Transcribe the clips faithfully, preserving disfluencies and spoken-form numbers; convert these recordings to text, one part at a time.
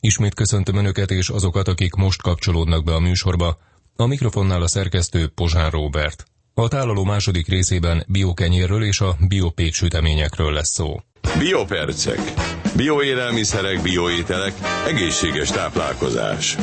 Ismét köszöntöm Önöket és azokat, akik most kapcsolódnak be a műsorba. A mikrofonnál a szerkesztő Pozsán Róbert. A tálaló második részében biokenyérről és a biopék süteményekről lesz szó. Biopercek. Bioélelmiszerek, bioételek, egészséges táplálkozás.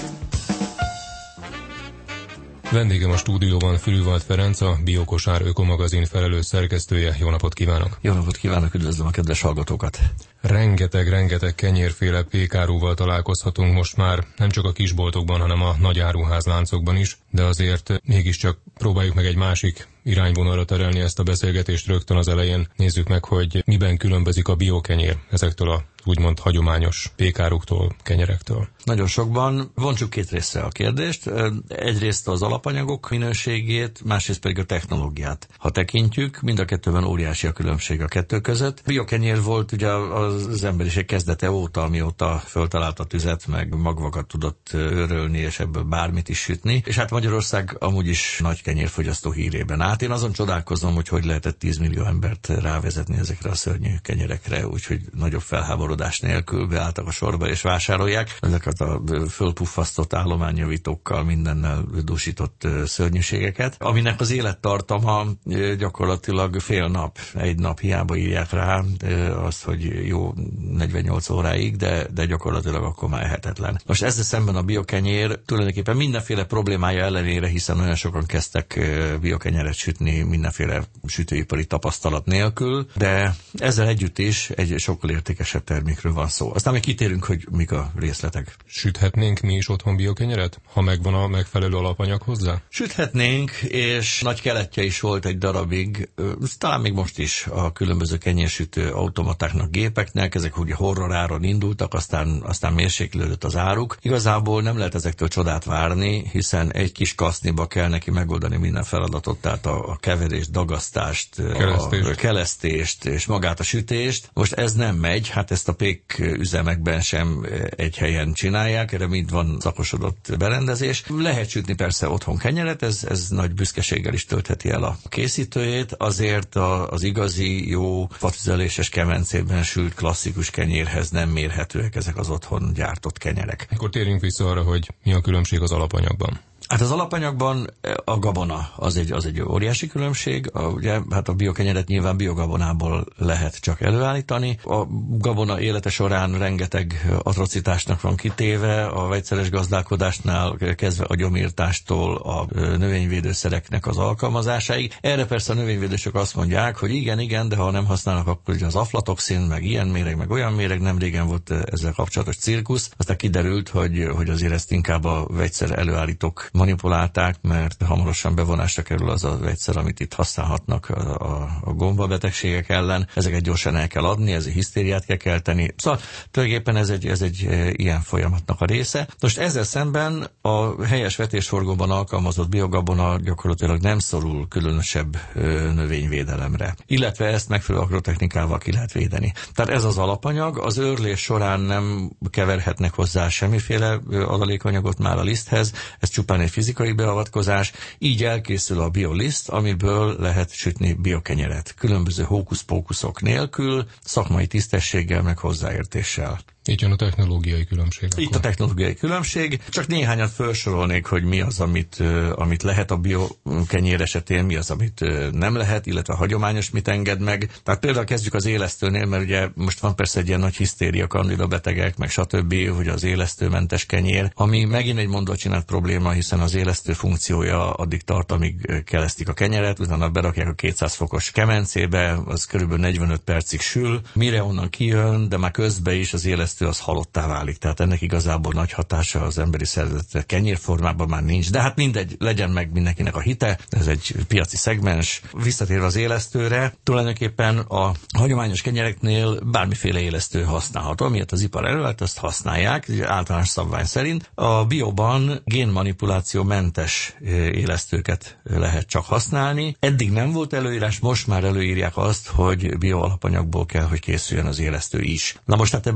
Vendégem a stúdióban Fülüvald Ferenc, a Biokosár Ökomagazin felelős szerkesztője. Jó napot kívánok! Jó napot kívánok, üdvözlöm a kedves hallgatókat! Rengeteg-rengeteg kenyérféle pékáruval találkozhatunk most már, nem csak a kisboltokban, hanem a nagy áruházláncokban is, de azért mégiscsak próbáljuk meg egy másik irányvonalra terelni ezt a beszélgetést rögtön az elején. Nézzük meg, hogy miben különbözik a biokenyér ezektől a úgymond hagyományos pékáruktól, kenyerektől. Nagyon sokban. Vontsuk két részre a kérdést. Egyrészt az alapanyagok minőségét, másrészt pedig a technológiát. Ha tekintjük, mind a kettőben óriási a különbség a kettő között. Biokenyér volt ugye az emberiség kezdete óta, amióta föltalálta a tüzet, meg magvakat tudott őrölni, és ebből bármit is sütni. És hát Magyarország amúgy is nagy kenyérfogyasztó hírében állt. Én azon csodálkozom, hogy hogy lehetett tíz millió embert rávezetni ezekre a szörnyű kenyerekre, úgyhogy nagyobb felháborodás nélkül beálltak a sorba és vásárolják. Ezeket a fölpuffasztott állományjavítókkal, mindennel dúsított szörnyűségeket, aminek az élettartama gyakorlatilag fél nap, egy nap, hiába írják rá azt, hogy jó negyvennyolc óráig, de, de gyakorlatilag akkor már ehetetlen. Most ezzel szemben a biokenyér tulajdonképpen mindenféle problémája ellenére, hiszen olyan sokan kezdtek biokenyeret sütni mindenféle sütőipari tapasztalat nélkül, de ezzel együtt is egy sokkal értékesebb termékről van szó. Aztán még kitérünk, hogy mik a részletek. Süthetnénk mi is otthon biokenyeret, ha megvan a megfelelő alapanyag hozzá? Süthetnénk, és nagy keletje is volt egy darabig, talán még most is a különböző kenyérsütő automatáknak, gépeknek, ezek ugye horroráron indultak, aztán, aztán mérséklődött az áruk. Igazából nem lehet ezektől csodát várni, hiszen egy kis kaszniba kell neki megoldani minden feladatot, tehát a, a keverést, dagasztást, kelesztést. a kelesztést és magát a sütést. Most ez nem megy, hát ezt a pék üzemekben sem egy helyen csinálják, erre mind van szakosodott berendezés. Lehet sütni persze otthon kenyeret, ez, ez nagy büszkeséggel is töltheti el a készítőjét, azért a, az igazi, jó, fatüzeléses kemencében sült klasszikus kenyérhez nem mérhetőek ezek az otthon gyártott kenyerek. Akkor térjünk vissza arra, hogy mi a különbség az alapanyagban. Hát az alapanyagban a gabona az egy, az egy óriási különbség. A, ugye, hát a biokenyeret nyilván biogabonából lehet csak előállítani. A gabona élete során rengeteg atrocitásnak van kitéve, a vegyszeres gazdálkodásnál kezdve a gyomírtástól a növényvédőszereknek az alkalmazásáig. Erre persze a növényvédősök azt mondják, hogy igen, igen, de ha nem használnak, akkor ugye az aflatoxin, meg ilyen méreg, meg olyan méreg, nem régen volt ezzel kapcsolatos cirkusz. Aztán kiderült, hogy, hogy azért ezt inkább a vegyszer előállítók manipulálták, mert hamarosan bevonásra kerül az a vegyszer, amit itt használhatnak a, a, a gombabetegségek ellen. Ezeket gyorsan el kell adni, ezért hisztériát kell kelteni. Szóval tulajdonképpen ez egy, ez egy ilyen folyamatnak a része. Most ezzel szemben a helyes vetésforgóban alkalmazott biogabona gyakorlatilag nem szorul különösebb növényvédelemre. Illetve ezt megfelelő agrotechnikával ki lehet védeni. Tehát ez az alapanyag, az őrlés során nem keverhetnek hozzá semmiféle adalékanyagot már a liszthez, ez csupán egy fizikai beavatkozás, így elkészül a bioliszt, amiből lehet sütni biokenyeret. Különböző hókusz-pókuszok nélkül, szakmai tisztességgel, meg hozzáértéssel. Itt jön a technológiai különbség. Itt akkor a technológiai különbség. Csak néhányat felsorolnék, hogy mi az, amit, amit lehet a biokenyér esetén, mi az, amit nem lehet, illetve a hagyományos mit enged meg. Tehát például kezdjük az élesztőnél, mert ugye most van persze egy ilyen nagy hisztéria, kandida betegek, meg stb., hogy az élesztőmentes kenyér, ami megint egy mondva csinált probléma, hiszen az élesztő funkciója addig tart, amíg kelesztik a kenyeret, utána berakják a kétszáz fokos kemencébe, az körülbelül negyvenöt percig sül, mire onnan kijön, de már közben is az élesztő az halottá válik, tehát ennek igazából nagy hatása az emberi szervezetre kenyérformában már nincs, de hát mindegy, legyen meg mindenkinek a hite, ez egy piaci szegmens. Visszatérve az élesztőre, tulajdonképpen a hagyományos kenyereknél bármiféle élesztő használható, amiért az ipar előállt, azt használják, általános szabvány szerint. A bioban génmanipuláció mentes élesztőket lehet csak használni. Eddig nem volt előírás, most már előírják azt, hogy bioalapanyagból kell, hogy készüljön az élesztő is. Na most hát ebből következik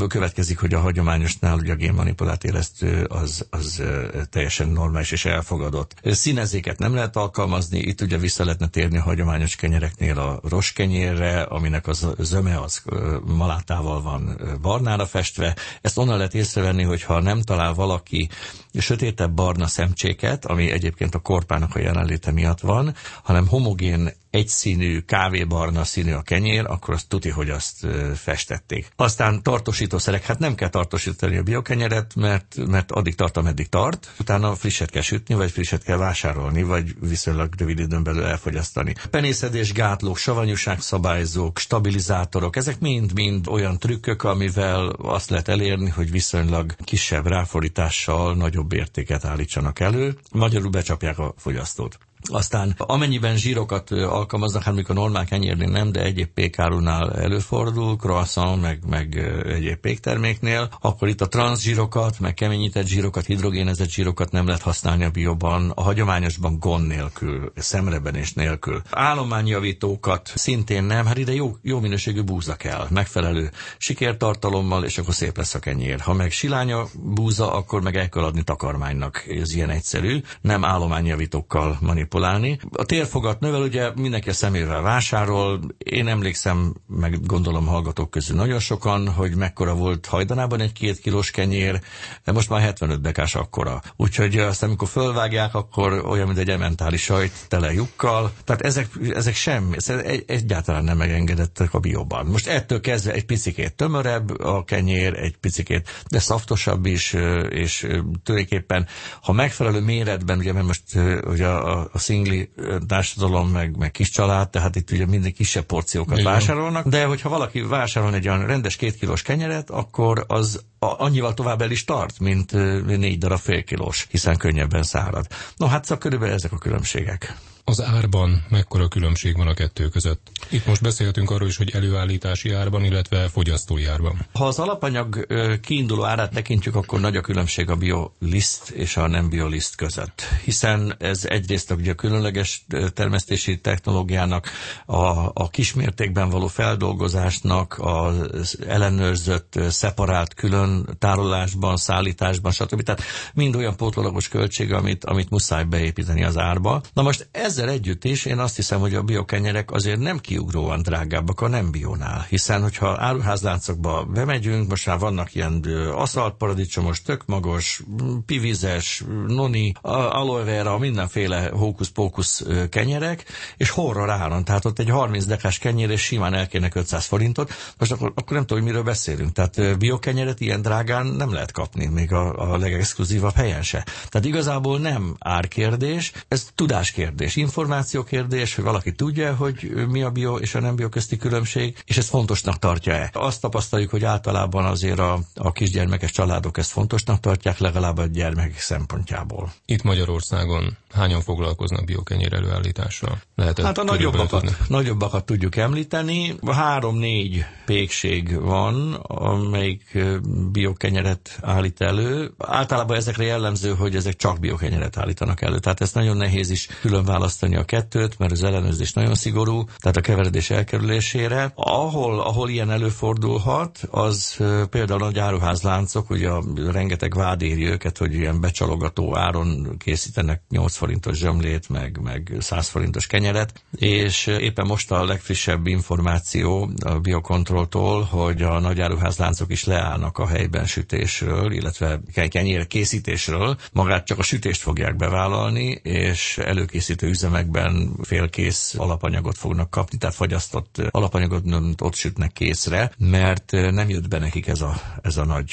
kérdezik, hogy a hagyományosnál ugye a génmanipulált élesztő az, az teljesen normális és elfogadott. Színezéket nem lehet alkalmazni, itt ugye vissza lehetne térni a hagyományos kenyereknél a rostkenyérre, aminek az zöme az malátával van barnára festve. Ezt onnan lehet észrevenni, hogyha nem talál valaki sötétebb barna szemcséket, ami egyébként a korpának a jelenléte miatt van, hanem homogén, egyszínű, kávébarna színű a kenyér, akkor azt tuti, hogy azt festették. Aztán tartósítószerek, hát nem kell tartósítani a biokenyeret, mert, mert addig tart, ameddig tart, utána frisset kell sütni, vagy frisset kell vásárolni, vagy viszonylag rövid időn belül elfogyasztani. Penészedés gátlók, savanyúságszabályzók, stabilizátorok, ezek mind-mind olyan trükkök, amivel azt lehet elérni, hogy viszonylag kisebb ráfordítással nagyobb értéket állítsanak elő, magyarul becsapják a fogyasztót. Aztán amennyiben zsírokat alkalmaznak, hát mikor normál kenyérnél nem, de egyéb pékárunál előfordul, croissant, meg, meg egyéb pékterméknél, akkor itt a transzsírokat, meg keményített zsírokat, hidrogénezett zsírokat nem lehet használni a bioban, a hagyományosban gond nélkül, szemrebenés nélkül. Állományjavítókat szintén nem, hát ide jó, jó minőségű búza kell, megfelelő sikértartalommal, és akkor szép lesz a kenyér. Ha meg silánya búza, akkor meg el kell adni takarmánynak, ez ilyen egyszerű, nem állományjavítókkal manipulálni. A térfogat növel, ugye mindenki a szemével vásárol. Én emlékszem, meg gondolom hallgatók közül nagyon sokan, hogy mekkora volt hajdanában egy két kilós kenyér, de most már hetvenöt dekás akkora. Úgyhogy aztán, amikor fölvágják, akkor olyan, mint egy ementáli sajt tele lyukkal. Tehát ezek, ezek semmi, egy, egyáltalán nem megengedettek a bióban. Most ettől kezdve egy picikét tömörebb a kenyér, egy picikét, de szaftosabb is, és tulajdonképpen, ha megfelelő méretben, ugye, mert most ugye a a szingli társadalom, meg, meg kis család, tehát itt ugye minden kisebb porciókat igen. vásárolnak, de hogyha valaki vásárol egy olyan rendes két kilós kenyeret, akkor az a, annyival tovább el is tart, mint négy darab fél kilós, hiszen könnyebben szárad. No hát szóval körülbelül ezek a különbségek. Az árban mekkora különbség van a kettő között? Itt most beszélhetünk arról is, hogy előállítási árban, illetve fogyasztói árban. Ha az alapanyag kiinduló árát tekintjük, akkor nagy a különbség a bioliszt és a nem bioliszt között. Hiszen ez egyrészt ugye a különleges termesztési technológiának, a, a kismértékben való feldolgozásnak, az ellenőrzött, szeparált külön tárolásban, szállításban, stb. Tehát mind olyan pótlólagos költség, amit, amit muszáj beépíteni az árba. Na most ez Ezzel együtt is én azt hiszem, hogy a biokenyerek azért nem kiugróan drágábbak a nem biónál, hiszen hogyha áruházláncokba bemegyünk, most már vannak ilyen aszaltparadicsomos, tökmagos, pivizes, noni, aloe vera, mindenféle hókusz-pókusz kenyerek, és horror áron, tehát ott egy harminc dekás kenyér, és simán elkérnek ötszáz forintot, most akkor, akkor nem tudom, hogy miről beszélünk. Tehát biokenyeret ilyen drágán nem lehet kapni, még a, a legexkluzívabb helyen se. Tehát igazából nem árkérdés, ez tudáskérdés. Információkérdés, hogy valaki tudja, hogy mi a bio és a nem bio közti különbség, és ezt fontosnak tartja-e. Azt tapasztaljuk, hogy általában azért a, a kisgyermekes családok ezt fontosnak tartják, legalább a gyermekek szempontjából. Itt Magyarországon hányan foglalkoznak biokenyér előállítással? Lehet hát a nagyobbakat, nagyobbakat tudjuk említeni. Három-négy pékség van, amelyik biokenyeret állít elő. Általában ezekre jellemző, hogy ezek csak biokenyeret állítanak elő. Tehát ez nagyon nehéz is külön választani a kettőt, mert az ellenőrzés nagyon szigorú, tehát a keveredés elkerülésére. Ahol, ahol ilyen előfordulhat, az például a áruházláncok, ugye a rengeteg vád éri őket, hogy ilyen becsalogató áron készítenek nyolc forintos zsömlét, meg, meg száz forintos kenyeret, és éppen most a legfrissebb információ a Biocontroltól, hogy a nagy áruházláncok is leállnak a helyben sütésről, illetve kenyér készítésről, magát csak a sütést fogják bevállalni, és előkészítő üzemekben félkész alapanyagot fognak kapni, tehát fagyasztott alapanyagot ott sütnek készre, mert nem jött be nekik ez a, ez a nagy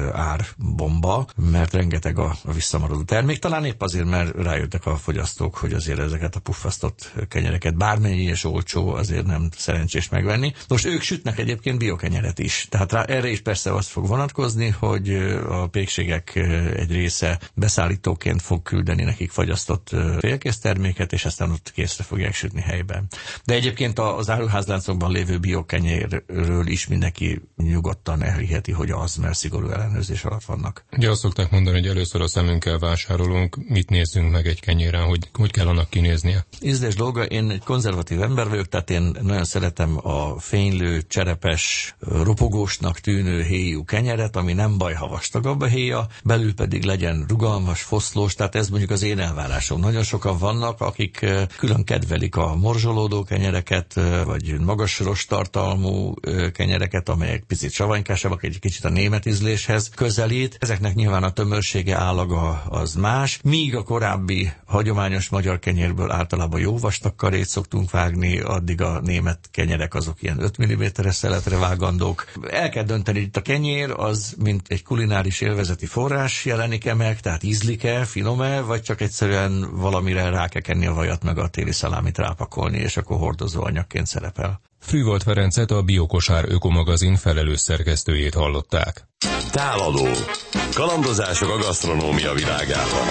árbomba, mert rengeteg a, a visszamaradó termék. Talán épp azért, mert rájöttek a fogyasztók, hogy azért ezeket a puffasztott kenyereket bármennyi és olcsó, azért nem szerencsés megvenni. Most ők sütnek egyébként biokenyeret is. Tehát rá, erre is persze azt fog vonatkozni, hogy a pékségek egy része beszállítóként fog küldeni nekik fagyasztott félkész terméket, és és aztán ott készre fogják sütni helyben. De egyébként az áruházláncokban lévő biokenyérről is mindenki nyugodtan elhiheti, hogy az, mert szigorú ellenőrzés alatt vannak. Ugye azt szokták mondani, hogy először a szemünkkel vásárolunk, mit nézzünk meg egy kenyéren, hogy hogy kell annak kinéznie. Ízlés dolga, én egy konzervatív ember vagyok, tehát én nagyon szeretem a fénylő, cserepes, ropogósnak tűnő héjú kenyeret, ami nem baj, ha vastagabb a héja, belül pedig legyen rugalmas, foszlós, tehát ez mondjuk az én elvárásom. Nagyon sokan vannak, akik külön kedvelik a morzsolódó kenyereket, vagy magas rosttartalmú kenyereket, amelyek picit savanykásabbak, egy kicsit a német ízléshez közelít. Ezeknek nyilván a tömörsége, állaga az más, míg a korábbi hagyományos magyar kenyérből általában jó vastag karét szoktunk vágni, addig a német kenyerek azok ilyen öt milliméteres szeletre vágandók. El kell dönteni, itt a kenyér az, mint egy kulináris élvezeti forrás jelenik-e meg, tehát ízlik-e, finom-e, vagy csak egyszerűen valamire rá kell kenni a vajat, meg a téli szalámit rápakolni, és akkor hordozó anyagként szerepel. Frühvold Ferencet, a Biokosár ökomagazin felelős szerkesztőjét hallották. Tálaló. Kalandozások a gasztronómia világában.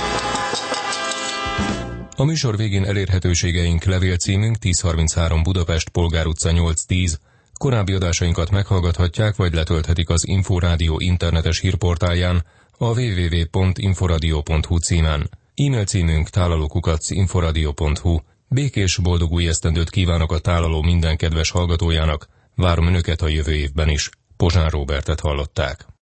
A műsor végén elérhetőségeink: levélcímünk tíz harminchárom Budapest, Polgár utca nyolc tíz. Korábbi adásainkat meghallgathatják, vagy letölthetik az Inforádió internetes hírportálján a double-u double-u double-u pont inforadio pont hu címen. E-mail címünk tálalókukac inforadio pont hu. Békés, boldog új esztendőt kívánok a Tálaló minden kedves hallgatójának. Várom önöket a jövő évben is. Pozsán Róbertet hallották.